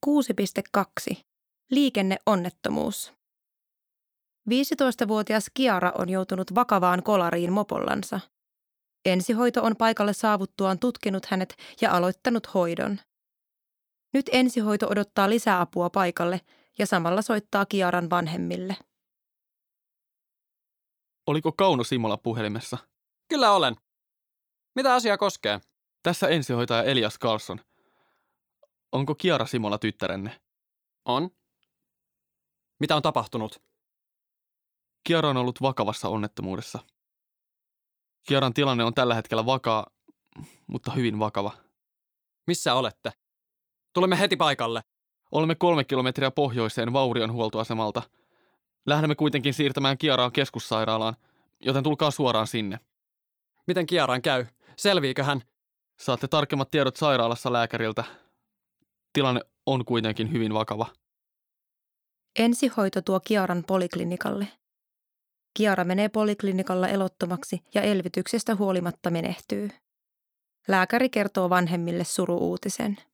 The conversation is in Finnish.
6.2. Liikenneonnettomuus. 15-vuotias Kiara on joutunut vakavaan kolariin mopollansa. Ensihoito on paikalle saavuttuaan tutkinut hänet ja aloittanut hoidon. Nyt ensihoito odottaa lisäapua paikalle ja samalla soittaa Kiaran vanhemmille. Oliko Kauno Simola puhelimessa? Kyllä olen. Mitä asia koskee? Tässä ensihoitaja Elias Carlson. Onko Kiara Simola tyttärenne? On. Mitä on tapahtunut? Kiara on ollut vakavassa onnettomuudessa. Kiaran tilanne on tällä hetkellä vakaa, mutta hyvin vakava. Missä olette? Tulemme heti paikalle. Olemme 3 kilometriä pohjoiseen Vaurion huoltoasemalta. Lähdemme kuitenkin siirtämään Kiaraa keskussairaalaan, joten tulkaa suoraan sinne. Miten Kiaran käy? Selviikö hän? Saatte tarkemmat tiedot sairaalassa lääkäriltä. Tilanne on kuitenkin hyvin vakava. Ensihoito tuo Kiaran poliklinikalle. Kiara menee poliklinikalla elottomaksi ja elvytyksestä huolimatta menehtyy. Lääkäri kertoo vanhemmille suru-uutisen.